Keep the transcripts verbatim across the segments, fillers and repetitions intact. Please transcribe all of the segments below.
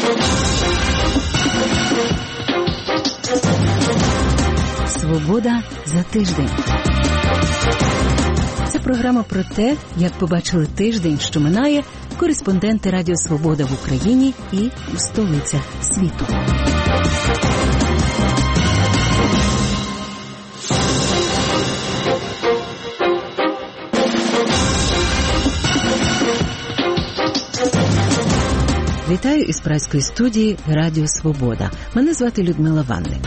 Свобода за тиждень. Це програма про те, як побачили тиждень, що минає, кореспонденти Радіо Свобода в Україні і в столицях світу. Вітаю із празької студії Радіо Свобода. Мене звати Людмила Ванник.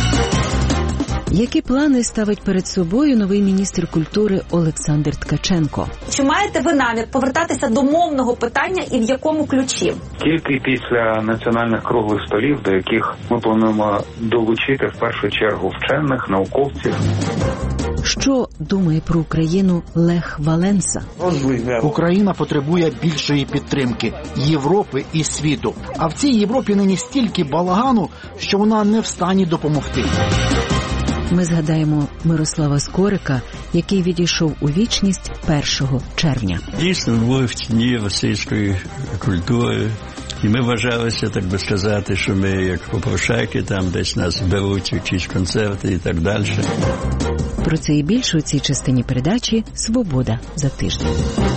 Які плани ставить перед собою новий міністр культури Олександр Ткаченко? Чи маєте ви намір повертатися до мовного питання і в якому ключі? Тільки після національних круглих столів, до яких ми плануємо долучити в першу чергу вчених, науковців. Що думає про Україну Лех Валенса? Україна потребує більшої підтримки Європи і світу. А в цій Європі нині стільки балагану, що вона не в стані допомогти. Ми згадаємо Мирослава Скорика, який відійшов у вічність першого червня. Дійсно, були в тіні російської культури. І ми вважалися, так би сказати, що ми як попрошайки, там десь нас беруть якісь концерти і так далі. Про це і більше у цій частині передачі «Свобода за тиждень».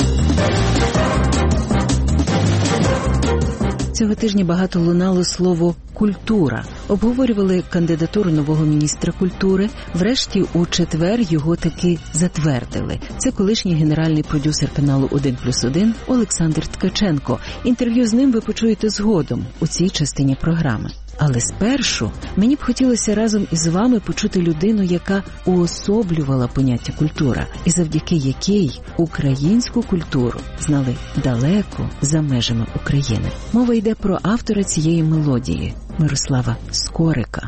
Цього тижня багато лунало слово «культура». Обговорювали кандидатуру нового міністра культури. Врешті у четвер його таки затвердили. Це колишній генеральний продюсер каналу один плюс один Олександр Ткаченко. Інтерв'ю з ним ви почуєте згодом у цій частині програми. Але спершу мені б хотілося разом із вами почути людину, яка уособлювала поняття культура, і завдяки якій українську культуру знали далеко за межами України. Мова йде про автора цієї мелодії – Мирослава Скорика.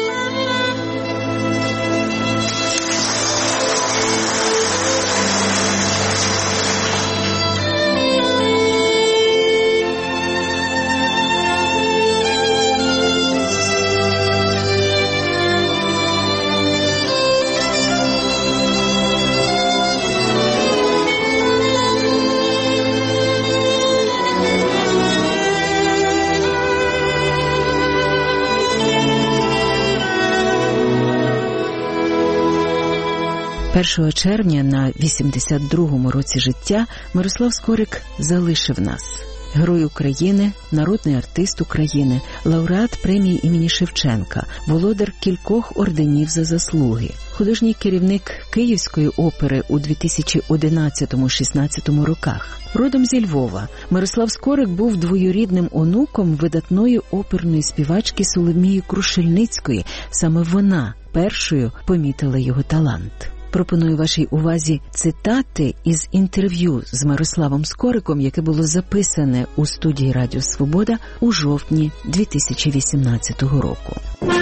першого червня на вісімдесят другому році життя Мирослав Скорик залишив нас. Герой України, народний артист України, лауреат премії імені Шевченка, володар кількох орденів за заслуги, художній керівник Київської опери у дві тисячі одинадцятому-шістнадцятому роках. Родом зі Львова, Мирослав Скорик був двоюрідним онуком видатної оперної співачки Соломії Крушельницької. Саме вона першою помітила його талант. Пропоную вашій увазі цитати із інтерв'ю з Мирославом Скориком, яке було записане у студії Радіо Свобода у жовтні дві тисячі вісімнадцятого року.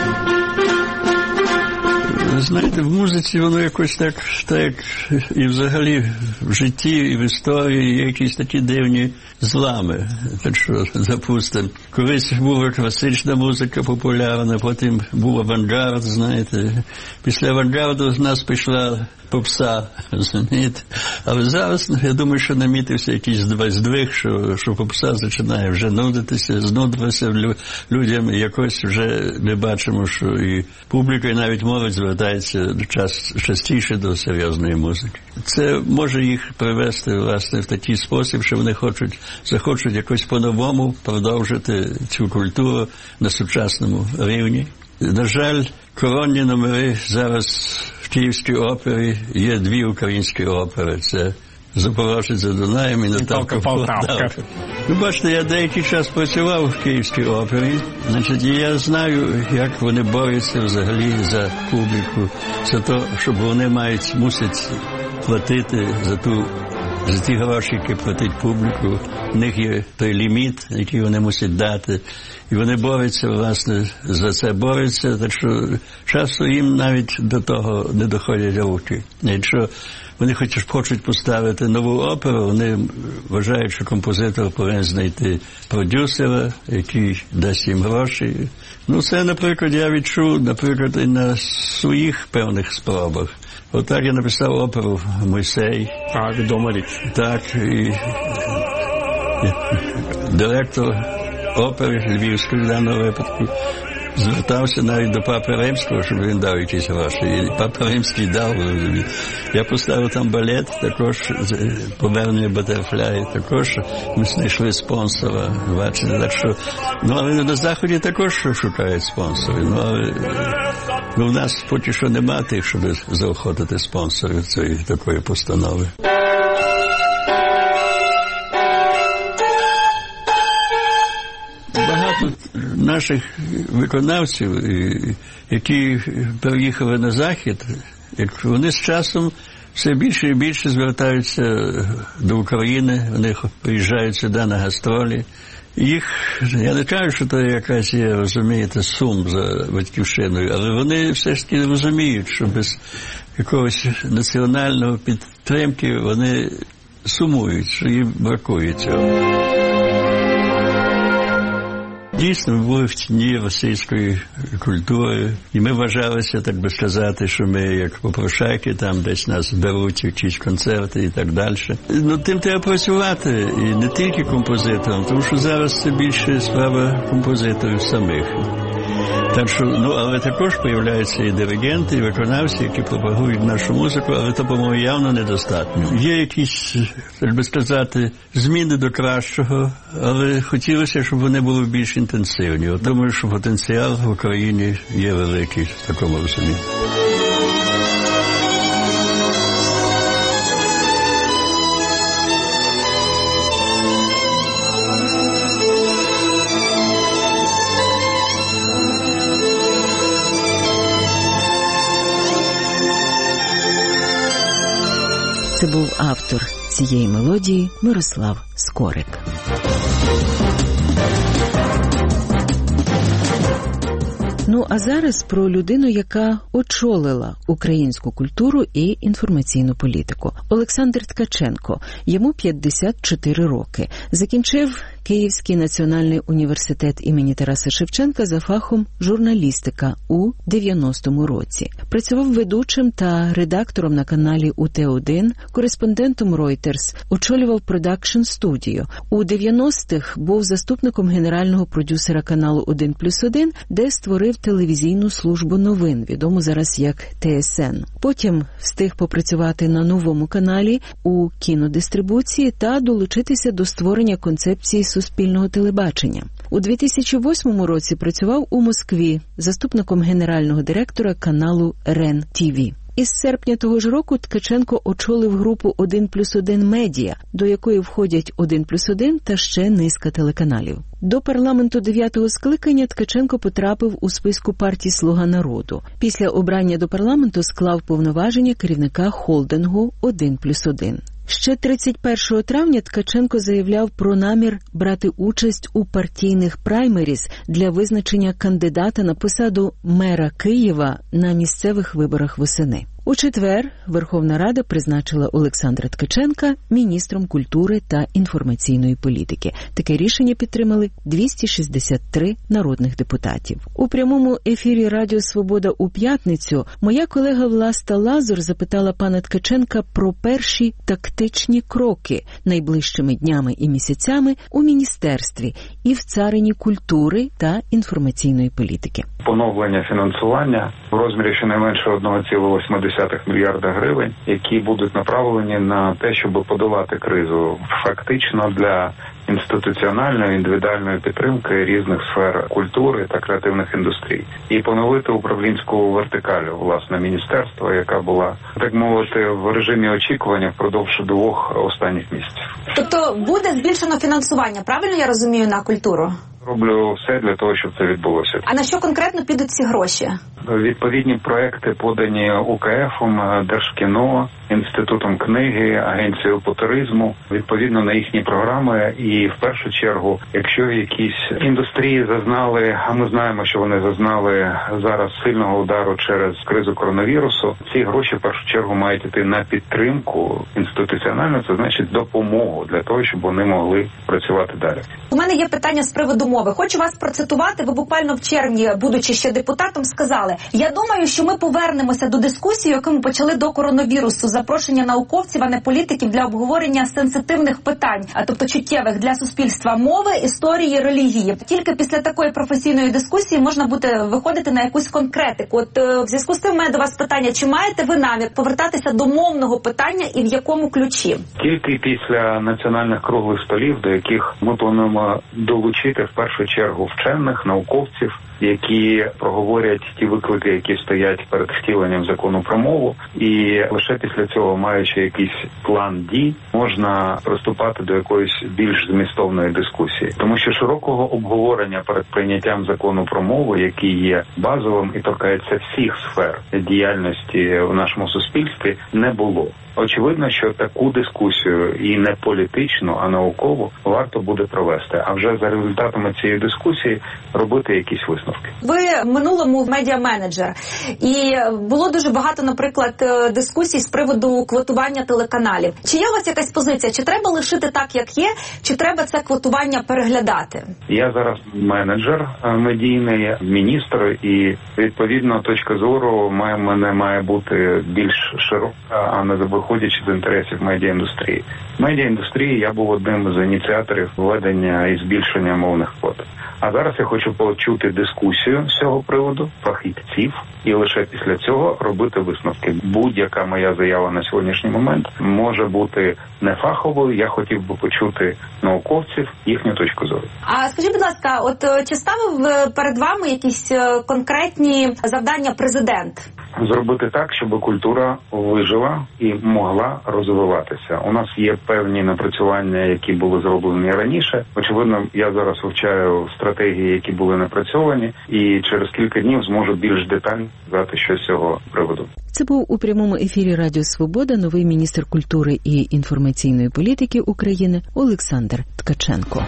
Знаєте, в музиці воно якось так, так і взагалі в житті, і в історії є якісь такі дивні злами. Так що, допустим, колись була класична музика популярна, потім був авангард, знаєте. Після авангарду з нас пішла попса, знаєте. Але зараз, я думаю, що намітився якийсь здвиг, що, що попса починає вже нудитися, знудитися людям. Якось вже ми бачимо, що і публіка, і навіть молодь звертається час, частіше до серйозної музики. Це може їх привести, власне, в такий спосіб, що вони хочуть, захочуть якось по-новому продовжити цю культуру на сучасному рівні. На жаль, коронні номери зараз в Київській опері є дві українські опери. Це Запорожець за Дунаєм і Наталка Полтавка. Ви бачите, я деякий час працював в Київській опері, значить, і я знаю, як вони борються взагалі за публіку, за те, щоб вони мають, мусять платити за ту, за ті гроші, які платить публіку. В них є той ліміт, який вони мусять дати. І вони борються, власне, за це борються, так що часто їм навіть до того не доходять руки. Якщо вони хоч хочуть поставити нову оперу, вони вважають, що композитор повинен знайти продюсера, який дасть їм гроші. Ну, це, наприклад, я відчув, наприклад, і на своїх певних спробах. Отак я написав оперу «Мойсей». А, відома річ. Так, і директор опери Львівської в даному випадку. Звертався навіть до Папи Римського, щоб він дав якісь гроші. І Папа Римський дав. Я поставив там балет, також повернення Батерфляї, також ми знайшли спонсора. Бачите, так що, ну, але на Заході також шукають спонсори. Ну, але ну, в нас поки що нема тих, щоб заохотити спонсорів цієї такої постанови. Багато наших виконавців, які переїхали на Захід, як вони з часом все більше і більше звертаються до України, вони приїжджають сюди на гастролі. Їх, я не кажу, що це якась є, розумієте, сум за батьківщиною, але вони все ж таки розуміють, що без якогось національного підтримки вони сумують, що їм бракує цього. Дійсно, ми були в тіні російської культури, і ми вважалися, так би сказати, що ми як попрошайки, там десь нас беруть, якісь концерти і так далі. Ну, тим треба працювати, і не тільки композиторам, тому що зараз це більше справа композиторів самих. Так що, ну, але також появляються і диригенти, і виконавці, які пропагують нашу музику, але то, по-моєму, явно недостатньо. Є якісь, так би сказати, зміни до кращого, але хотілося, щоб вони були більш інтенсивні. От думаю, що потенціал в Україні є великий в такому розумінні. Це був автор цієї мелодії Мирослав Скорик. Ну, а зараз про людину, яка очолила українську культуру і інформаційну політику. Олександр Ткаченко. Йому п'ятдесят чотири роки. Закінчив Київський національний університет імені Тараса Шевченка за фахом журналістика у дев'яностому році. Працював ведучим та редактором на каналі У Те один, кореспондентом Reuters, очолював продакшн-студію. У дев'яностих був заступником генерального продюсера каналу один плюс один, де створив телевізійну службу новин, відому зараз як Те Ес Ен. Потім встиг попрацювати на новому каналі у кінодистрибуції та долучитися до створення концепції суспільного телебачення. У дві тисячі восьмому році працював у Москві заступником генерального директора каналу Рен Ті Ві. Із серпня того ж року Ткаченко очолив групу один плюс один Медіа, до якої входять один плюс один та ще низка телеканалів. До парламенту дев'ятого скликання Ткаченко потрапив у списку партії «Слуга народу». Після обрання до парламенту склав повноваження керівника холдингу один плюс один. Ще тридцять першого травня Ткаченко заявляв про намір брати участь у партійних праймеріз для визначення кандидата на посаду мера Києва на місцевих виборах восени. У четвер Верховна Рада призначила Олександра Ткаченка міністром культури та інформаційної політики. Таке рішення підтримали двісті шістдесят три народних депутатів. У прямому ефірі Радіо Свобода у п'ятницю моя колега Власта Лазур запитала пана Ткаченка про перші тактичні кроки найближчими днями і місяцями у міністерстві і в царині культури та інформаційної політики. Поновлення фінансування в розмірі щонайменше один цілих вісім десятих мільярда гривень, які будуть направлені на те, щоб подолати кризу фактично для інституціональної, індивідуальної підтримки різних сфер культури та креативних індустрій. І поновити управлінську вертикалю, власне, міністерства, яка була, так мовити, в режимі очікування впродовж двох останніх місяців. Тобто буде збільшено фінансування, правильно я розумію, на культуру? Роблю все для того, щоб це відбулося. А на що конкретно підуть ці гроші? Відповідні проекти подані У Ка Ефом, Держкіно, Інститутом книги, Агенцією по туризму, відповідно на їхні програми. І в першу чергу, якщо якісь індустрії зазнали, а ми знаємо, що вони зазнали зараз сильного удару через кризу коронавірусу, ці гроші в першу чергу мають йти на підтримку інституціональну, це значить допомогу для того, щоб вони могли працювати далі. У мене є питання з приводу мови. Хочу вас процитувати. Ви буквально в червні, будучи ще депутатом, сказали: «Я думаю, що ми повернемося до дискусії, яку ми почали до коронавірусу, запрошення науковців, а не політиків для обговорення сенситивних питань, а тобто чуттєвих для суспільства мови, історії, релігії. Тільки після такої професійної дискусії можна буде виходити на якусь конкретику». От в зв'язку з цим у мене до вас питання: чи маєте ви намір повертатися до мовного питання і в якому ключі? Тільки після національних круглих столів, до яких ми плануємо долучити в першу чергу вчених, науковців, які проговорять ті виклики, які стоять перед втіленням закону про мову, і лише після цього, маючи якийсь план дій, можна приступати до якоїсь більш змістовної дискусії. Тому що широкого обговорення перед прийняттям закону про мову, який є базовим і торкається всіх сфер діяльності в нашому суспільстві, не було. Очевидно, що таку дискусію, і не політичну, а наукову, варто буде провести. А вже за результатами цієї дискусії робити якісь висновки. Ви в минулому медіа-менеджер. І було дуже багато, наприклад, дискусій з приводу квотування телеканалів. Чи є у вас якась позиція? Чи треба лишити так, як є? Чи треба це квотування переглядати? Я зараз менеджер медійний, міністр, і відповідно точка зору має, мене має бути більш широка, а не виходячи з інтересів медіаіндустрії. В медіаіндустрії я був одним з ініціаторів введення і збільшення мовних квот. А зараз я хочу почути дискусію з цього приводу, фахівців, і лише після цього робити висновки. Будь-яка моя заява на сьогоднішній момент може бути не фаховою. Я хотів би почути науковців, їхню точку зору. А скажіть, будь ласка, от чи ставив перед вами якісь конкретні завдання президент? Зробити так, щоб культура вижила і могла розвиватися. У нас є певні напрацювання, які були зроблені раніше. Очевидно, я зараз вивчаю стратегії, які були напрацьовані, і через кілька днів зможу більш детально сказати, що з цього приводу. Це був у прямому ефірі Радіо Свобода новий міністр культури і інформаційної політики України Олександр Ткаченко.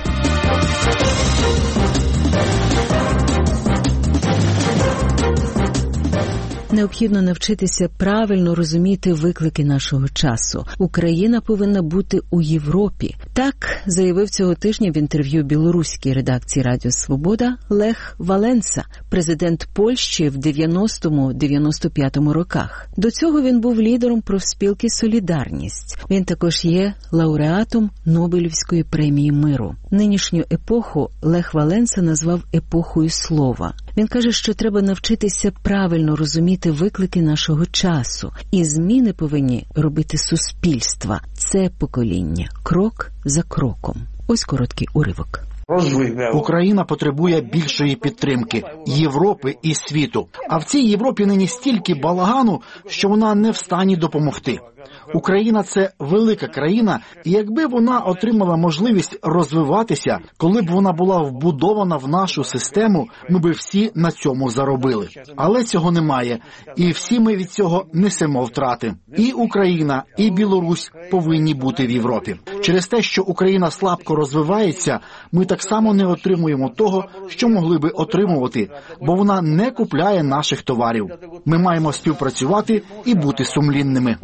Необхідно навчитися правильно розуміти виклики нашого часу. Україна повинна бути у Європі. Так заявив цього тижня в інтерв'ю білоруській редакції Радіо Свобода Лех Валенса, президент Польщі в дев'яностому-дев'яносто п'ятому роках. До цього він був лідером профспілки «Солідарність». Він також є лауреатом Нобелівської премії миру. Нинішню епоху Лех Валенса назвав епохою слова. Він каже, що треба навчитися правильно розуміти виклики нашого часу. І зміни повинні робити суспільства. Це покоління. Крок за кроком. Ось короткий уривок. Україна потребує більшої підтримки Європи і світу. А в цій Європі нині стільки балагану, що вона не в стані допомогти. Україна – це велика країна, і якби вона отримала можливість розвиватися, коли б вона була вбудована в нашу систему, ми би всі на цьому заробили. Але цього немає, і всі ми від цього несемо втрати. І Україна, і Білорусь повинні бути в Європі. Через те, що Україна слабко розвивається, ми так само не отримуємо того, що могли би отримувати, бо вона не купляє наших товарів. Ми маємо співпрацювати і бути сумлінними.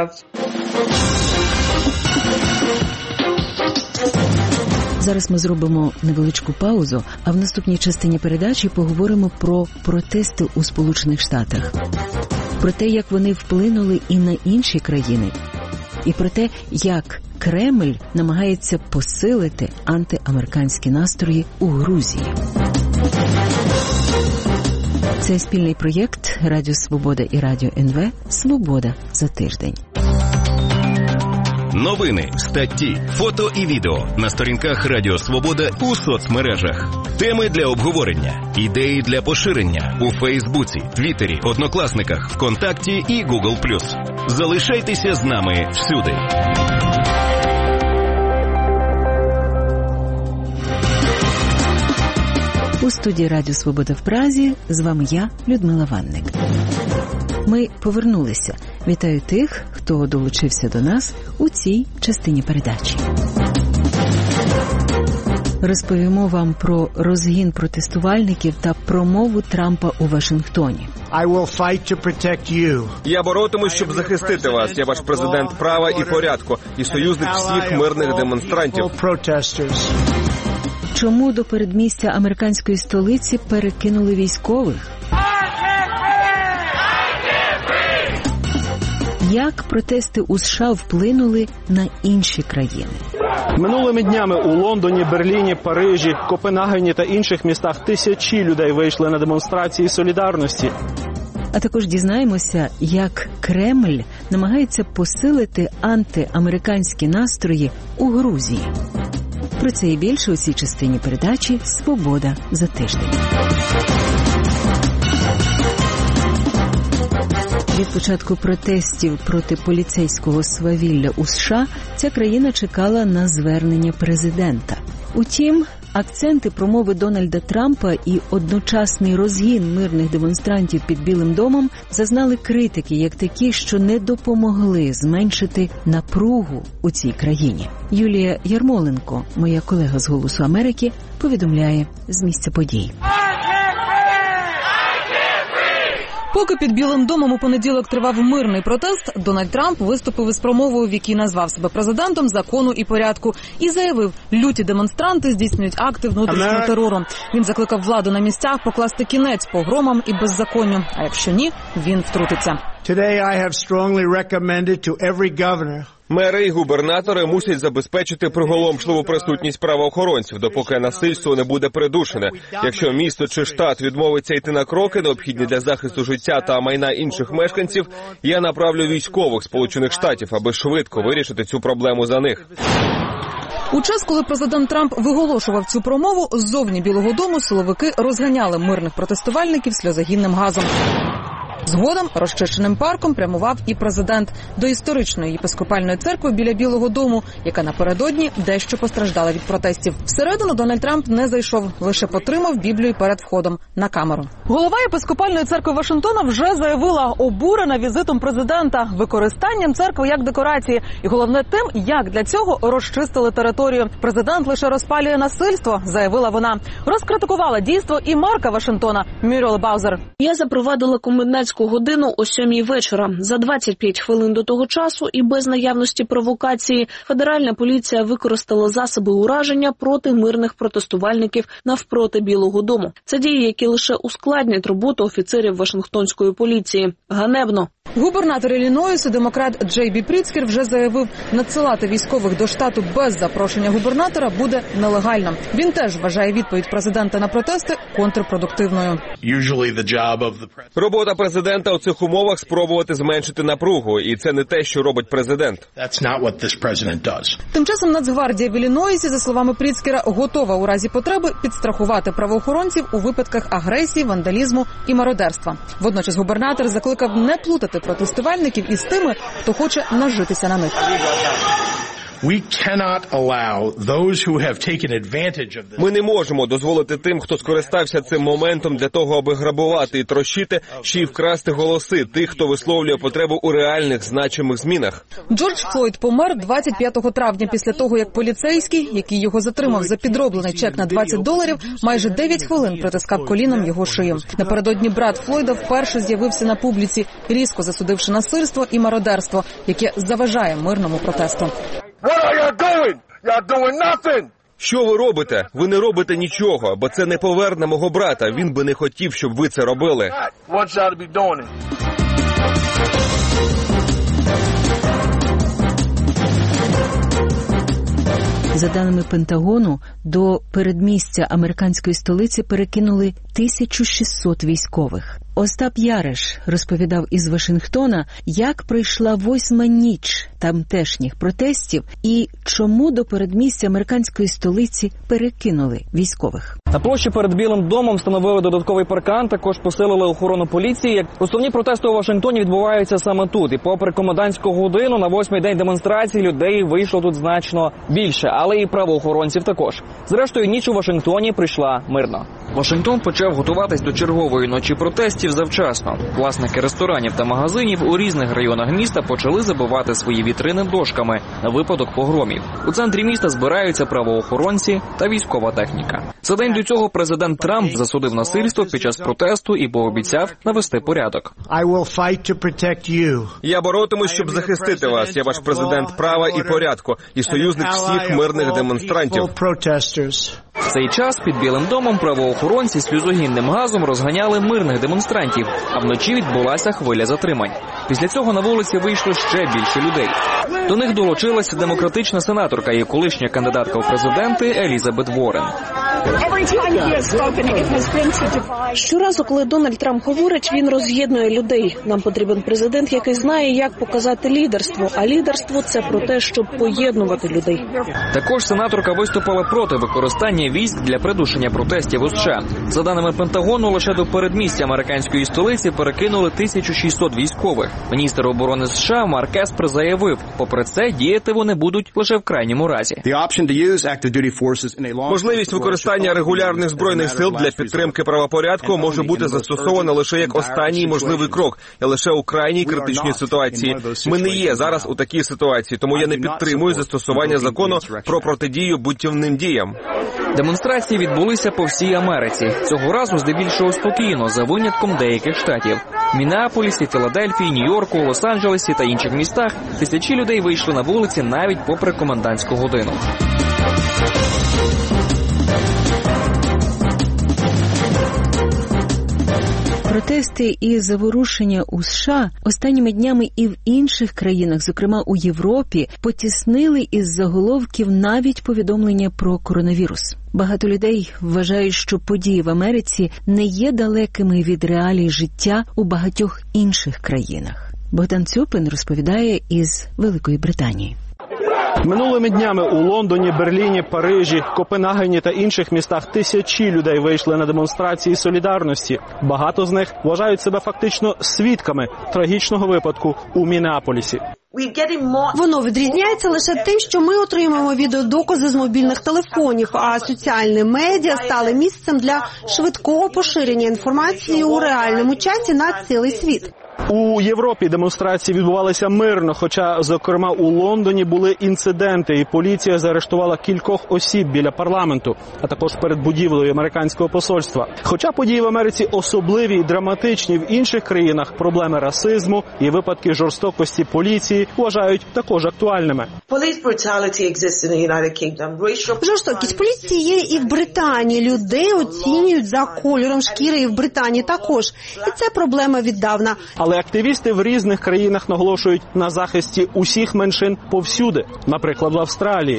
Зараз ми зробимо невеличку паузу, а в наступній частині передачі поговоримо про протести у Сполучених Штатах, про те, як вони вплинули і на інші країни, і про те, як Кремль намагається посилити антиамериканські настрої у Грузії. Це спільний проєкт Радіо Свобода і Радіо ен ве «Свобода за тиждень». Новини, статті, фото і відео на сторінках Радіо Свобода у соцмережах. Теми для обговорення, ідеї для поширення у Фейсбуці, Твіттері, Однокласниках, ВКонтакті і Гугл плюс. Залишайтеся з нами всюди. У студії Радіо Свобода в Празі з вами я, Людмила Ванник. Ми повернулися. Вітаю тих, хто долучився до нас у цій частині передачі. Розповімо вам про розгін протестувальників та промову Трампа у Вашингтоні. I will fight to protect you. Я боротимусь, щоб захистити вас. Я ваш президент права і порядку і союзник всіх мирних демонстрантів. Чому до передмістя американської столиці перекинули військових? Як протести у США вплинули на інші країни? Минулими днями у Лондоні, Берліні, Парижі, Копенгагені та інших містах тисячі людей вийшли на демонстрації солідарності. А також дізнаємося, як Кремль намагається посилити антиамериканські настрої у Грузії. Про це і більше у цій частині передачі «Свобода за тиждень». Від початку протестів проти поліцейського свавілля у США ця країна чекала на звернення президента. Утім, акценти промови Дональда Трампа і одночасний розгін мирних демонстрантів під Білим домом зазнали критики як такі, що не допомогли зменшити напругу у цій країні. Юлія Ярмоленко, моя колега з «Голосу Америки», повідомляє з місця подій. Поки під Білим домом у понеділок тривав мирний протест, Дональд Трамп виступив із промовою, в якій назвав себе президентом закону і порядку, і заявив, люті демонстранти здійснюють акти внутрішнього терору. Він закликав владу на місцях покласти кінець погромам і беззаконню, а якщо ні, він втрутиться. Today I have strongly recommended to every governor. Мери і губернатори мусять забезпечити приголомшливу присутність правоохоронців, допоки насильство не буде придушене. Якщо місто чи штат відмовиться йти на кроки, необхідні для захисту життя та майна інших мешканців, я направлю військових Сполучених Штатів, аби швидко вирішити цю проблему за них. У час, коли президент Трамп виголошував цю промову, ззовні Білого дому силовики розганяли мирних протестувальників сльозогінним газом. Згодом розчищеним парком прямував і президент до історичної єпископальної церкви біля Білого дому, яка напередодні дещо постраждала від протестів. Всередину Дональд Трамп не зайшов, лише потримав Біблію перед входом на камеру. Голова єпископальної церкви Вашингтона вже заявила, обурена візитом президента, використанням церкви як декорації. І головне тим, як для цього розчистили територію. Президент лише розпалює насильство, заявила вона. Розкритикувала дійство і марка Вашингтона Мюріел Баузер. Я запровадила комендантську годину о сьомій вечора. За двадцять п'ять хвилин до того часу і без наявності провокації федеральна поліція використала засоби ураження проти мирних протестувальників навпроти Білого дому. Це дії, які лише ускладнять роботу офіцерів Вашингтонської поліції. Ганебно. Губернатор Іллінойсу, демократ Джей Бі Пріцкер, вже заявив, надсилати військових до штату без запрошення губернатора буде нелегально. Він теж вважає відповідь президента на протести контрпродуктивною. Робота президента у цих умовах спробувати зменшити напругу, і це не те, що робить президент. Тим часом Нацгвардія в Іллінойсі, за словами Пріцкера, готова у разі потреби підстрахувати правоохоронців у випадках агресії, вандалізму і мародерства. Водночас губернатор закликав не плутати протестувальників із тими, хто хоче нажитися на них. Ми не можемо дозволити тим, хто скористався цим моментом для того, аби грабувати і трощити, ще й вкрасти голоси тих, хто висловлює потребу у реальних значимих змінах. Джордж Флойд помер двадцять п'ятого травня після того, як поліцейський, який його затримав за підроблений чек на двадцять доларів, майже дев'ять хвилин притискав коліном його шию. Напередодні брат Флойда вперше з'явився на публіці, різко засудивши насильство і мародерство, яке заважає мирному протесту. What are you doing? You're doing nothing. Що ви робите? Ви не робите нічого, бо це не поверне мого брата. Він би не хотів, щоб ви це робили. Want you to be doing it. За даними Пентагону, до передмістя американської столиці перекинули тисячу шістсот військових. Остап Яриш розповідав із Вашингтона, як пройшла восьма ніч тамтешніх протестів і чому до передмістя американської столиці перекинули військових. На площі перед Білим домом встановили додатковий паркан, також посилили охорону поліції. Основні протести у Вашингтоні відбуваються саме тут. І попри комендантську годину на восьмий день демонстрації людей вийшло тут значно більше, але і правоохоронців також. Зрештою, ніч у Вашингтоні прийшла мирно. Вашингтон почав готуватись до чергової ночі протестів завчасно. Власники ресторанів та магазинів у різних районах міста почали забивати свої вітрини дошками на випадок погромів. У центрі міста збираються правоохоронці та військова техніка. За день до цього президент Трамп засудив насильство під час протесту і пообіцяв навести порядок. Я боротимусь, щоб захистити вас. Я ваш президент права і порядку, і союзник всіх мирних демонстрантів. В цей час під Білим домом правоохоронці сльозогінним газом розганяли мирних демонстрантів, а вночі відбулася хвиля затримань. Після цього на вулиці вийшло ще більше людей. До них долучилася демократична сенаторка і колишня кандидатка у президенти Елізабет Уоррен. Щоразу, коли Дональд Трамп говорить, він роз'єднує людей. Нам потрібен президент, який знає, як показати лідерство. А лідерство – це про те, щоб поєднувати людей. Також сенаторка виступила проти використання військ для придушення протестів у США. За даними Пентагону, лише до передмістя американської столиці перекинули тисячу шістсот військових. Міністр оборони США Марк Еспер заявив, попри це, діяти вони будуть лише в крайньому разі. Можливість використання регулярних збройних сил для підтримки правопорядку може бути застосована лише як останній можливий крок, і лише у крайній критичній ситуації. Ми не є зараз у такій ситуації, тому я не підтримую застосування закону про протидію бунтівним діям. Демонстрації відбулися по всій Америці. Цього разу здебільшого спокійно, за винятком деяких штатів. В Міннеаполісі, Філадельфії, Нью-Йорку, Лос-Анджелесі та інших містах тисячі людей вийшли на вулиці навіть попри комендантську годину. Протести і заворушення у США останніми днями і в інших країнах, зокрема у Європі, потіснили із заголовків навіть повідомлення про коронавірус. Багато людей вважають, що події в Америці не є далекими від реалій життя у багатьох інших країнах. Богдан Цюпин розповідає із Великої Британії. Минулими днями у Лондоні, Берліні, Парижі, Копенгагені та інших містах тисячі людей вийшли на демонстрації солідарності. Багато з них вважають себе фактично свідками трагічного випадку у Міннеаполісі. Воно відрізняється лише тим, що ми отримуємо відеодокази з мобільних телефонів, а соціальні медіа стали місцем для швидкого поширення інформації у реальному часі на цілий світ. У Європі демонстрації відбувалися мирно, хоча, зокрема, у Лондоні були інциденти, і поліція заарештувала кількох осіб біля парламенту, а також перед будівлею американського посольства. Хоча події в Америці особливі і драматичні, в інших країнах проблеми расизму і випадки жорстокості поліції вважають також актуальними. Жорстокість поліції є і в Британії. Людей оцінюють за кольором шкіри і в Британії також. І це проблема віддавна. Але активісти в різних країнах наголошують на захисті усіх меншин повсюди, наприклад, в Австралії.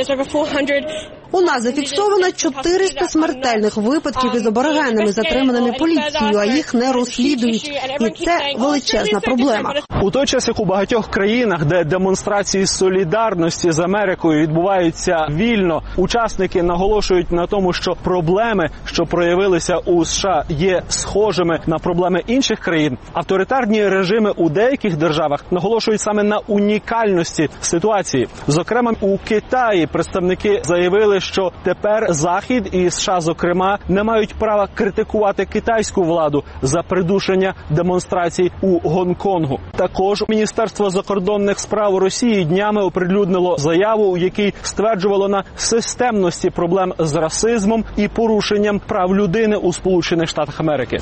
У нас зафіксовано чотириста смертельних випадків із аборигенами, затриманими поліцією, а їх не розслідують. І це величезна проблема. У той час, як у багатьох країнах, де демонстрації солідарності з Америкою відбуваються вільно, учасники наголошують на тому, що проблеми, що проявилися у США, є схожими на проблеми інших країн. Авторитарні режими у деяких державах наголошують саме на унікальності ситуації. Зокрема, у Китаї представники заявили, що тепер Захід і США, зокрема, не мають права критикувати китайську владу за придушення демонстрацій у Гонконгу. Також Міністерство закордонних справ Росії днями оприлюднило заяву, у якій стверджувало на системності проблем з расизмом і порушенням прав людини у Сполучених Штатах Америки.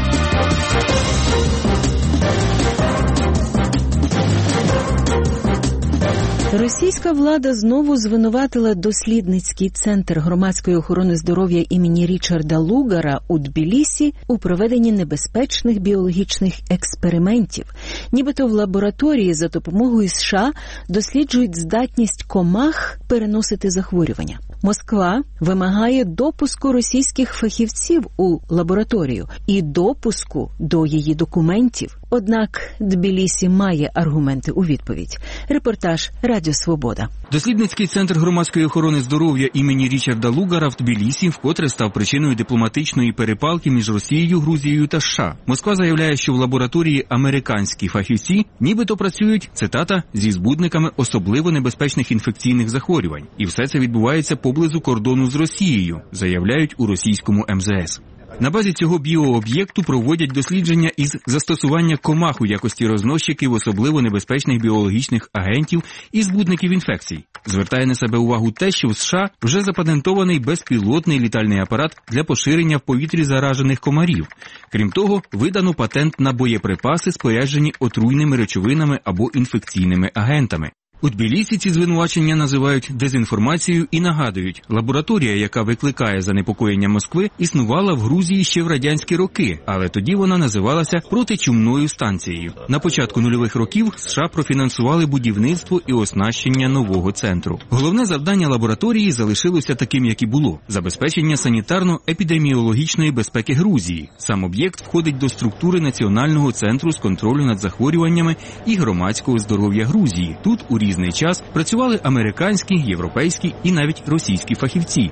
Російська влада знову звинуватила дослідницький центр громадської охорони здоров'я імені Річарда Лугара у Тбілісі у проведенні небезпечних біологічних експериментів. Нібито в лабораторії за допомогою США досліджують здатність комах переносити захворювання. Москва вимагає допуску російських фахівців у лабораторію і допуску до її документів. Однак Тбілісі має аргументи у відповідь. Репортаж Радіо Свобода. Дослідницький центр громадської охорони здоров'я імені Річарда Лугара в Тбілісі вкотре став причиною дипломатичної перепалки між Росією, Грузією та США. Москва заявляє, що в лабораторії американські фахівці нібито працюють, цитата, зі збудниками особливо небезпечних інфекційних захворювань. І все це відбувається поблизу кордону з Росією, заявляють у російському ем зе ес. На базі цього біооб'єкту проводять дослідження із застосування комах у якості розносчиків особливо небезпечних біологічних агентів і збудників інфекцій. Звертає на себе увагу те, що в США вже запатентований безпілотний літальний апарат для поширення в повітрі заражених комарів. Крім того, видано патент на боєприпаси, споряджені отруйними речовинами або інфекційними агентами. У Тбілісі ці звинувачення називають дезінформацією і нагадують, лабораторія, яка викликає занепокоєння Москви, існувала в Грузії ще в радянські роки, але тоді вона називалася протичумною станцією. На початку нульових років США профінансували будівництво і оснащення нового центру. Головне завдання лабораторії залишилося таким, як і було – забезпечення санітарно-епідеміологічної безпеки Грузії. Сам об'єкт входить до структури Національного центру з контролю над захворюваннями і громадського здоров'я Грузії. Тут у різний час працювали американські, європейські і навіть російські фахівці.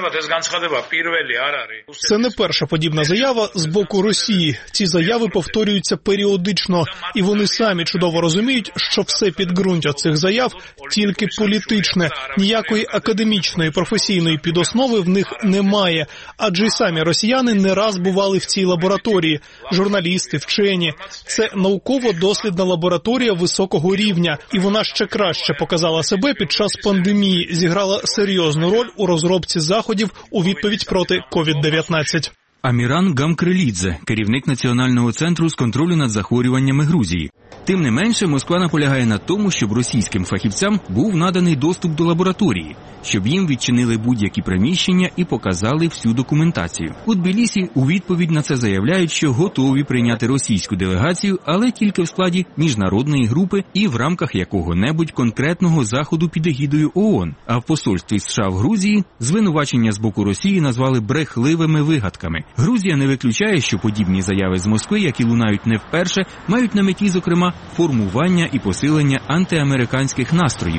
Це не перша подібна заява з боку Росії. Ці заяви повторюються періодично, і вони самі чудово розуміють, що все підґрунтя цих заяв тільки політичне. Ніякої академічної, професійної підоснови в них немає, адже й самі росіяни не раз бували в цій лабораторії. Журналісти, вчені. Це науково-дослідна лабораторія високого рівня, і вона ще краще показала себе під час пандемії, зіграла серйозну роль у розробці заходів у відповідь проти ковід дев'ятнадцять. Аміран Гамкрелідзе, керівник Національного центру з контролю над захворюваннями Грузії. Тим не менше, Москва наполягає на тому, щоб російським фахівцям був наданий доступ до лабораторії, щоб їм відчинили будь-які приміщення і показали всю документацію. У Тбілісі у відповідь на це заявляють, що готові прийняти російську делегацію, але тільки в складі міжнародної групи і в рамках якого-небудь конкретного заходу під егідою ООН. А в посольстві США в Грузії звинувачення з боку Росії назвали брехливими вигадками. Грузія не виключає, що подібні заяви з Москви, які лунають не вперше, мають на меті, зокрема, формування і посилення антиамериканських настроїв.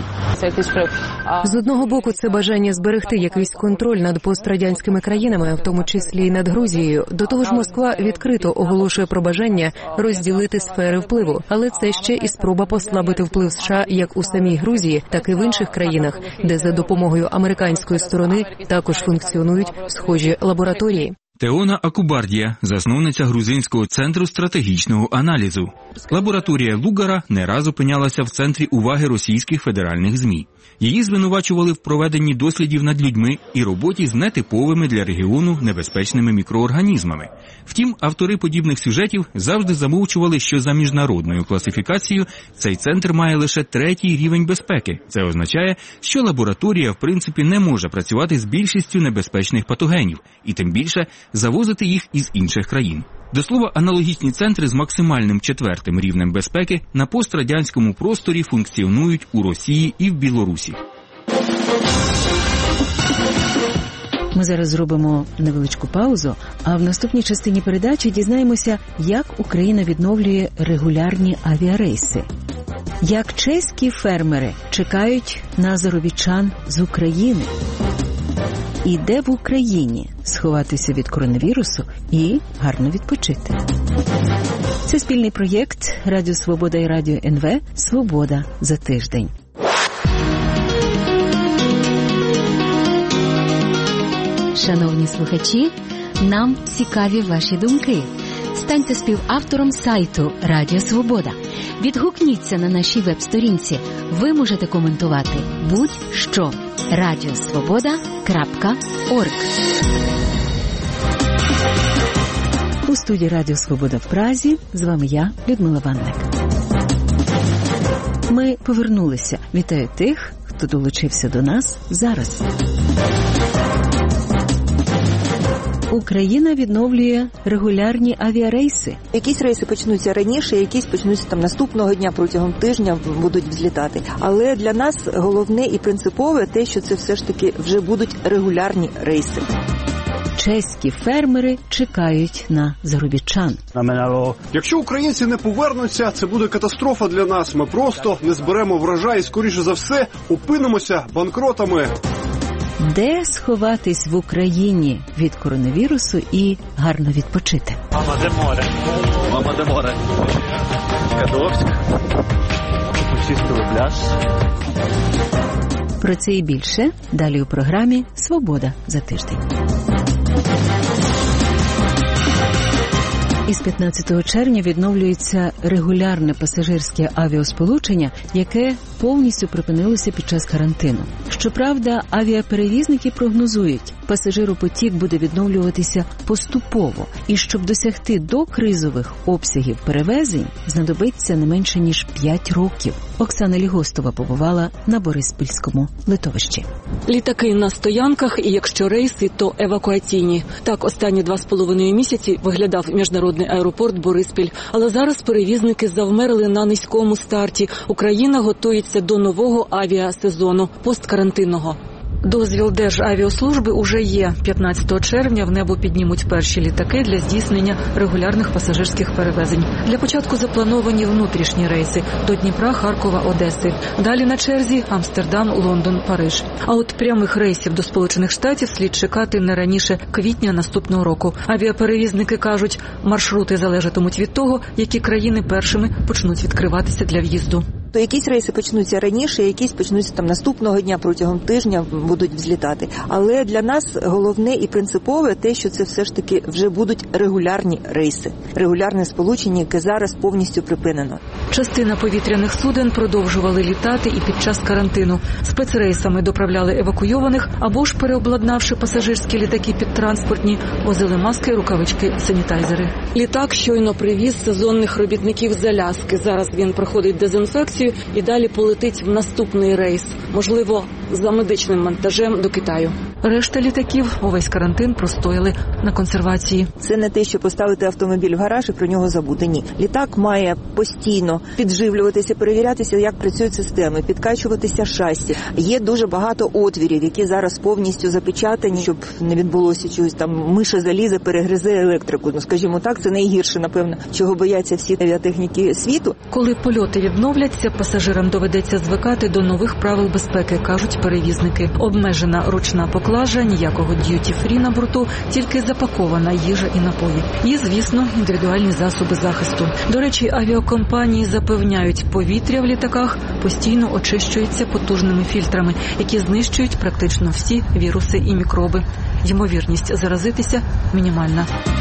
З одного боку, це бажання зберегти якийсь контроль над пострадянськими країнами, в тому числі і над Грузією. До того ж, Москва відкрито оголошує про бажання розділити сфери впливу. Але це ще і спроба послабити вплив США як у самій Грузії, так і в інших країнах, де за допомогою американської сторони також функціонують схожі лабораторії. Теона Акубардія, засновниця Грузинського центру стратегічного аналізу. Лабораторія Лугара не раз опинялася в центрі уваги російських федеральних ЗМІ. Її звинувачували в проведенні дослідів над людьми і роботі з нетиповими для регіону небезпечними мікроорганізмами. Втім, автори подібних сюжетів завжди замовчували, що за міжнародною класифікацією цей центр має лише третій рівень безпеки. Це означає, що лабораторія, в принципі, не може працювати з більшістю небезпечних патогенів, і тим більше завозити їх із інших країн. До слова, аналогічні центри з максимальним четвертим рівнем безпеки на пострадянському просторі функціонують у Росії і в Білорусі. Ми зараз зробимо невеличку паузу, а в наступній частині передачі дізнаємося, як Україна відновлює регулярні авіарейси. Як чеські фермери чекають на заробітчан з України. І де в Україні сховатися від коронавірусу і гарно відпочити. Це спільний проєкт Радіо Свобода і Радіо ен ве «Свобода за тиждень». Шановні слухачі, нам цікаві ваші думки. Станьте співавтором сайту Радіо Свобода. Відгукніться на нашій веб-сторінці. Ви можете коментувати будь-що. радіосвобода крапка орг. У студії Радіо Свобода в Празі з вами я, Людмила Ванник. Ми повернулися. Вітаю тих, хто долучився до нас зараз. Україна відновлює регулярні авіарейси. Якісь рейси почнуться раніше, якісь почнуться там наступного дня, протягом тижня будуть взлітати. Але для нас головне і принципове те, що це все ж таки вже будуть регулярні рейси. Чеські фермери чекають на заробітчан. Якщо українці не повернуться, це буде катастрофа для нас. Ми просто не зберемо врожай і, скоріше за все, опинимося банкротами. Де сховатись в Україні від коронавірусу і гарно відпочити? Мама, де море? Мама, де море? Кадовськ. Почистили пляж. Про це і більше далі у програмі «Свобода за тиждень». Із п'ятнадцятого червня відновлюється регулярне пасажирське авіасполучення, яке повністю припинилося під час карантину. Щоправда, авіаперевізники прогнозують, пасажиропотік буде відновлюватися поступово, і щоб досягти докризових обсягів перевезень, знадобиться не менше ніж п'ять років. Оксана Лігостова побувала на Бориспільському литовищі. Літаки на стоянках, і якщо рейси, то евакуаційні. Так останні два з половиною місяці виглядав міжнародний аеропорт Бориспіль. Але зараз перевізники завмерли на низькому старті. Україна готується до нового авіасезону посткарантинного. Дозвіл Державіаслужби уже є. п'ятнадцятого червня в небо піднімуть перші літаки для здійснення регулярних пасажирських перевезень. Для початку заплановані внутрішні рейси до Дніпра, Харкова, Одеси. Далі на черзі Амстердам, Лондон, Париж. А от прямих рейсів до Сполучених Штатів слід чекати не раніше квітня наступного року. Авіаперевізники кажуть, маршрути залежатимуть від того, які країни першими почнуть відкриватися для в'їзду. То якісь рейси почнуться раніше, якісь почнуться там наступного дня, протягом тижня будуть взлітати. Але для нас головне і принципове те, що це все ж таки вже будуть регулярні рейси. Регулярне сполучення, яке зараз повністю припинено. Частина повітряних суден продовжували літати і під час карантину. Спецрейсами доправляли евакуйованих або ж, переобладнавши пасажирські літаки під транспортні, возили маски, рукавички, санітайзери. Літак щойно привіз сезонних робітників з Аляски. Зараз він проходить дезінфекцію і далі полетить в наступний рейс, можливо, за медичним монтажем до Китаю. Решта літаків увесь карантин простояли на консервації. Це не те, що поставити автомобіль в гараж і про нього забути. Ні. Літак має постійно підживлюватися, перевірятися, як працюють системи, підкачуватися шасі. Є дуже багато отвірів, які зараз повністю запечатані, щоб не відбулося чогось там миша залізе, перегризе електрику. Ну, скажімо так, це найгірше, напевно, чого бояться всі авіатехніки світу. Коли польоти відновляться, пасажирам доведеться звикати до нових правил безпеки, кажуть перевізники. Обмежена ручна поклажа, ніякого д'юті-фрі на борту, тільки запакована їжа і напої. І, звісно, індивідуальні засоби захисту. До речі, авіакомпанії запевняють, повітря в літаках постійно очищується потужними фільтрами, які знищують практично всі віруси і мікроби. Ймовірність заразитися мінімальна.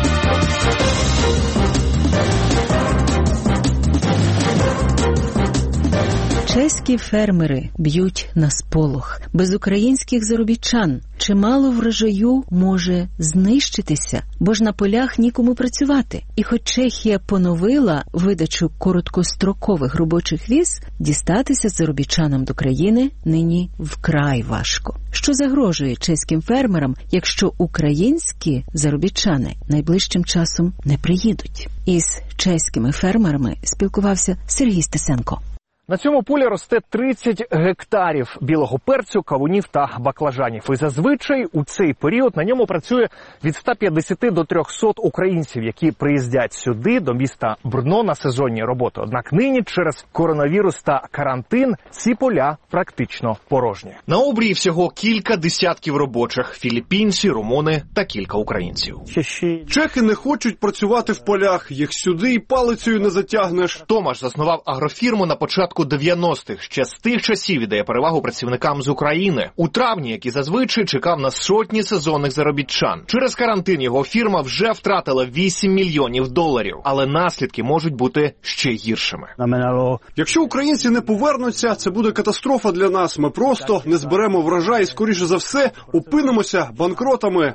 Чеські фермери б'ють на сполох. Без українських заробітчан чимало врожаю може знищитися, бо ж на полях нікому працювати. І хоч Чехія поновила видачу короткострокових робочих віз, дістатися заробітчанам до країни нині вкрай важко. Що загрожує чеським фермерам, якщо українські заробітчани найближчим часом не приїдуть? Із чеськими фермерами спілкувався Сергій Стесенко. На цьому полі росте тридцять гектарів білого перцю, кавунів та баклажанів. І зазвичай у цей період на ньому працює від ста п'ятдесяти до трьохсот українців, які приїздять сюди, до міста Брно, на сезонні роботи. Однак нині через коронавірус та карантин ці поля практично порожні. На обрії всього кілька десятків робочих – філіппінці, румуни та кілька українців. Чехи не хочуть працювати в полях, їх сюди і палицею не затягнеш. Томаш заснував агрофірму на початку дев'яностих. Ще з тих часів віддає перевагу працівникам з України. У травні, як і зазвичай, чекав на сотні сезонних заробітчан. Через карантин його фірма вже втратила вісім мільйонів доларів. Але наслідки можуть бути ще гіршими. Якщо українці не повернуться, це буде катастрофа для нас. Ми просто не зберемо врожай і, скоріше за все, опинимося банкротами.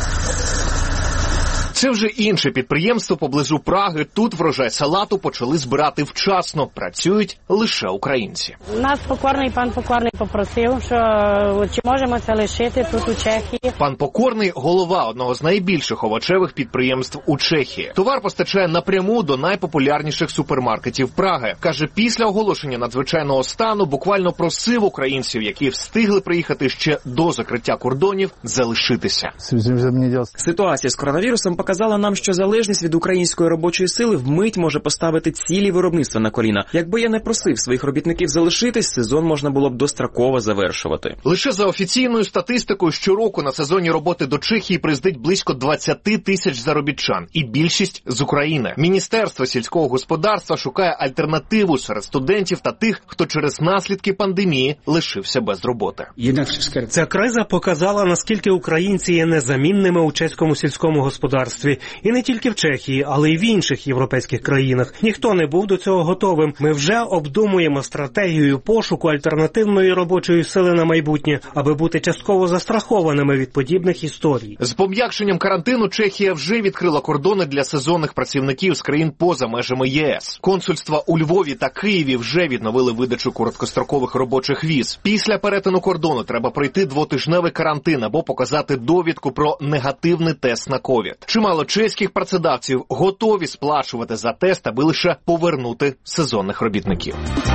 Це вже інше підприємство поблизу Праги. Тут врожай салату почали збирати вчасно. Працюють лише українці. Нас Покорний, пан Покорний попросив, що чи можемо це лишити тут у Чехії. Пан Покорний – голова одного з найбільших овочевих підприємств у Чехії. Товар постачає напряму до найпопулярніших супермаркетів Праги. Каже, після оголошення надзвичайного стану буквально просив українців, які встигли приїхати ще до закриття кордонів, залишитися. Ситуація з коронавірусом показала нам, що залежність від української робочої сили вмить може поставити цілі виробництва на коліна. Якби я не просив своїх робітників залишитись, сезон можна було б достроково завершувати. Лише за офіційною статистикою щороку на сезонні роботи до Чехії приїздить близько двадцять тисяч заробітчан. І більшість з України. Міністерство сільського господарства шукає альтернативу серед студентів та тих, хто через наслідки пандемії лишився без роботи. Ця криза показала, наскільки українці є незамінними у чеському сільському господарстві. суспільстві. І не тільки в Чехії, але й в інших європейських країнах. Ніхто не був до цього готовим. Ми вже обдумуємо стратегію пошуку альтернативної робочої сили на майбутнє, аби бути частково застрахованими від подібних історій. З пом'якшенням карантину Чехія вже відкрила кордони для сезонних працівників з країн поза межами ЄС. Консульства у Львові та Києві вже відновили видачу короткострокових робочих віз. Після перетину кордону треба пройти двотижневий карантин або показати довідку про негативний тест на ковід. Чимало чеських працедавців готові сплачувати за тест, аби лише повернути сезонних робітників.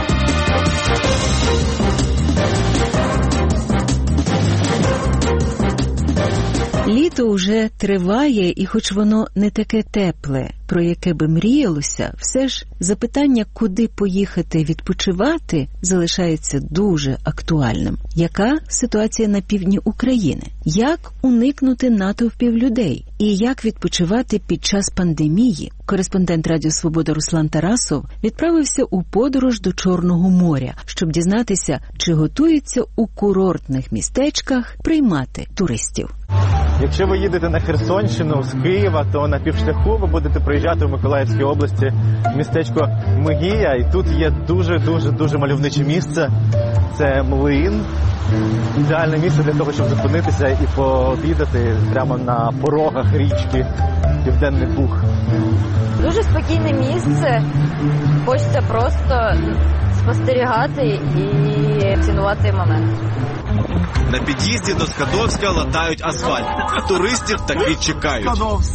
Літо уже триває, і хоч воно не таке тепле, про яке би мріялося, все ж запитання, куди поїхати відпочивати, залишається дуже актуальним. Яка ситуація на півдні України? Як уникнути натовпів людей? І як відпочивати під час пандемії? Кореспондент Радіо Свобода Руслан Тарасов відправився у подорож до Чорного моря, щоб дізнатися, чи готуються у курортних містечках приймати туристів. Якщо ви їдете на Херсонщину з Києва, то на півшляху ви будете приїжджати в Миколаївській області в містечко Мигія. І тут є дуже-дуже-дуже мальовниче місце. Це млин. Ідеальне місце для того, щоб зупинитися і пообідати прямо на порогах річки Південний Буг. Дуже спокійне місце. Хочеться просто спостерігати і цінувати момент. На під'їзді до Скадовська латають асфальт, а туристів таки чекають.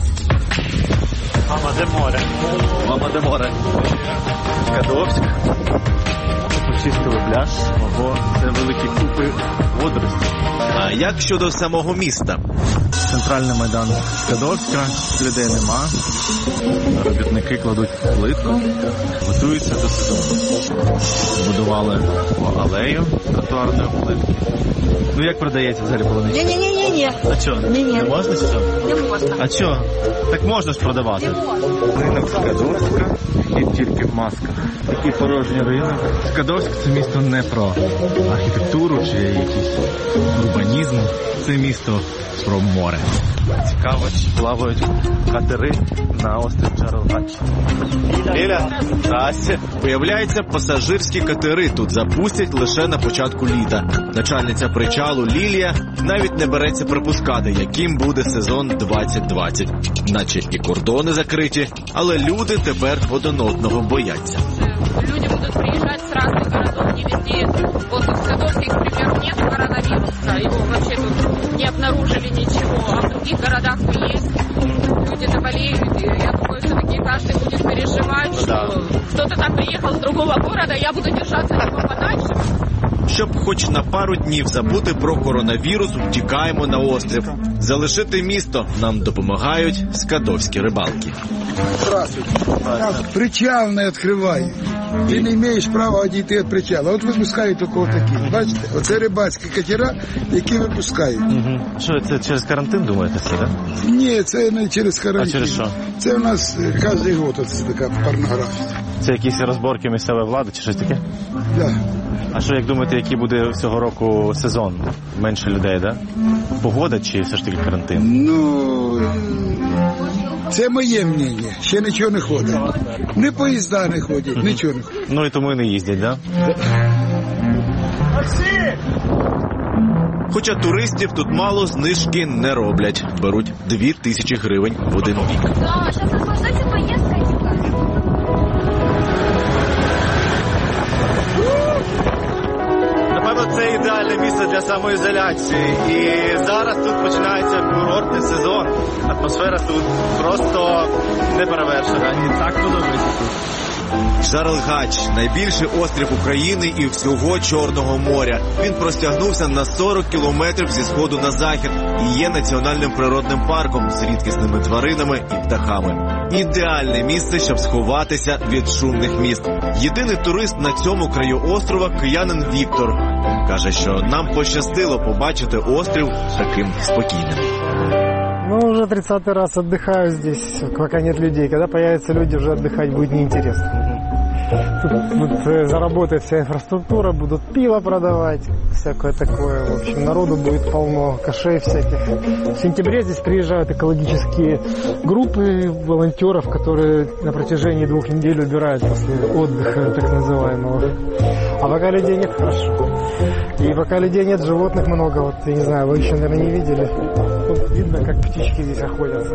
Мама, де море? Мама, де море? Скадовськ. Почистили пляж, або це великі купи водоростей. А як щодо самого міста? Центральний майдан Скадовська, людей нема, робітники кладуть плитку, готуються до сезону. Будували алею тротуарної плитки. Ну як продається взагалі полуниця? Ні-ні-ні-ні. А що, Ні-ні. не можна чи що? Не можна. А що? Так можна ж продавати. Не можна. Ринок Скадовська і тільки в масках. Такий порожній ринок. Скадовськ – це місто не про архітектуру чи якийсь урбанізм. Це місто про море. Цікаво, чи плавають катери на острів Джарелгач. Ліля, здрасте. Виявляється, пасажирські катери тут запустять лише на початку літа. Начальниця причалу Лілія навіть не береться припускати, яким буде сезон двадцять двадцять. Наче і кордони закриті, але люди тепер один одного бояться. Люди будут приезжать с разных городов, не везде. Вот в Скадовске, к примеру, нет коронавируса, его вообще тут не обнаружили ничего, а в других городах есть. Люди заболеют, и я думаю, все-таки каждый будет переживать, что да. Кто-то там приехал с другого города, я буду держаться от него подальше. Щоб хоч на пару днів забути про коронавірус, втікаємо на острів. Залишити місто нам допомагають скадовські рибалки. Здравствуйте. Причал не відкриває. Ти не маєш права відійти від причала. От випускають тільки отакі. Бачите? Оце рибацькі катера, які випускають. Угу. Що, це через карантин, думаєте, це, так? Да? Ні, це не через карантин. А через що? Це у нас кожен рік це така порнографія. Це якісь розборки місцевої влади чи щось таке? Так. Да. А що, як думаєте, який буде цього року сезон? Менше людей, так? Да? Погода чи все ж таки карантин? Ну, це моє мнення. Ще нічого не ходить. Ні поїзда не ходять, нічого не ходить. Ну і тому і не їздять, так? Да? Хоча туристів тут мало, знижки не роблять. Беруть дві тисячі гривень в один бік. Да, зараз наслаждайся поїздкою. Напевно, це ідеальне місце для самоізоляції. І зараз тут починається курортний сезон. Атмосфера тут просто неперевершена. І так подобається тут. Джарелгач – найбільший острів України і всього Чорного моря. Він простягнувся на сорок кілометрів зі сходу на захід і є національним природним парком з рідкісними тваринами і птахами. Ідеальне місце, щоб сховатися від шумних міст. Єдиний турист на цьому краю острова – киянин Віктор. Каже, що нам пощастило побачити острів таким спокійним. Ну, уже тридцатый раз отдыхаю здесь, пока нет людей. Когда появятся люди, уже отдыхать будет неинтересно. Тут заработает вся инфраструктура, будут пиво продавать, всякое такое. В общем, народу будет полно, кошей всяких. В сентябре здесь приезжают экологические группы волонтеров, которые на протяжении двух недель убирают после отдыха, так называемого. А пока людей нет, хорошо. И пока людей нет, животных много. Вот, я не знаю, вы еще, наверное, не видели. Вот видно, как птички здесь охотятся.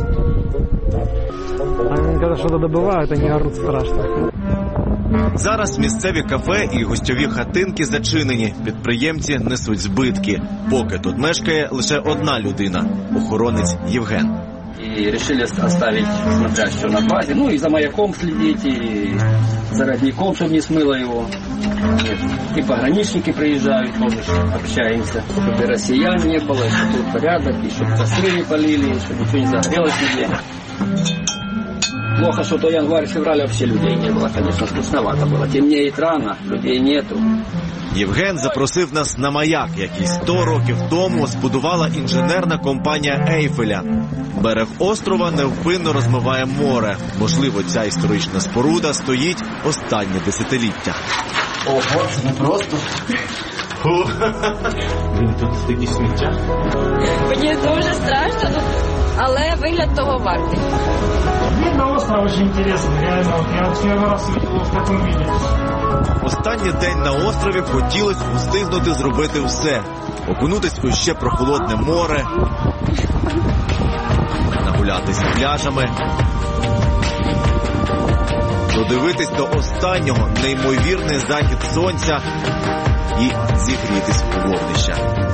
Они когда что-то добывают, они орут страшно. Зараз місцеві кафе і гостьові хатинки зачинені. Підприємці несуть збитки. Поки тут мешкає лише одна людина – охоронець Євген. И решили оставить смотрящего на базе, ну и за маяком следить, и за родником, чтобы не смыло его. И пограничники приезжают, тоже общаемся, чтобы россиян не было, чтобы тут порядок, и чтобы костры не полили, чтобы ничего не загорелось нигде. Плохо, что то январь-февраль вообще людей не было, конечно, скучновато было. Темнеет рано, людей нету. Євген запросив нас на маяк, який сто років тому збудувала інженерна компанія Ейфеля. Берег острова невпинно розмиває море. Можливо, ця історична споруда стоїть останнє десятиліття. Ого, це не просто. Він тут такі сміття. Мені дуже страшно, але вигляд того вартий. Вид на остров очень интересный, реально. Я вот первый раз видел его в таком виде. Останній день на острові хотілося встигнути зробити все. Окунутись у ще прохолодне море, нагулятися пляжами, додивитись до останнього неймовірний захід сонця і зігрітись у вогнища.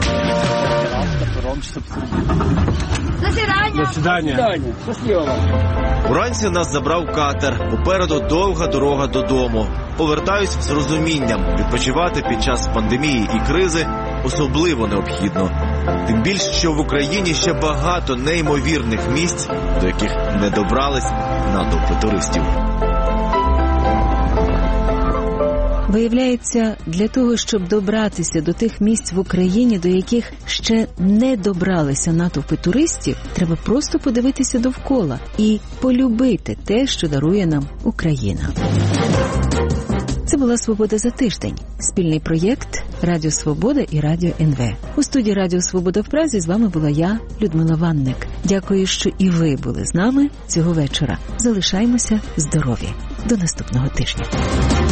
До свидання! До свидання! Щасливо вам! Уранці нас забрав катер. Попереду довга дорога додому. Повертаюсь з розумінням. Відпочивати під час пандемії і кризи особливо необхідно. Тим більше, що в Україні ще багато неймовірних місць, до яких не добрались натовпи туристів. Виявляється, для того, щоб добратися до тих місць в Україні, до яких ще не добралися натовпи туристів, треба просто подивитися довкола і полюбити те, що дарує нам Україна. Це була «Свобода за тиждень» – спільний проєкт «Радіо Свобода» і «Радіо ен ве». У студії «Радіо Свобода» в Празі з вами була я, Людмила Ванник. Дякую, що і ви були з нами цього вечора. Залишаймося здорові. До наступного тижня.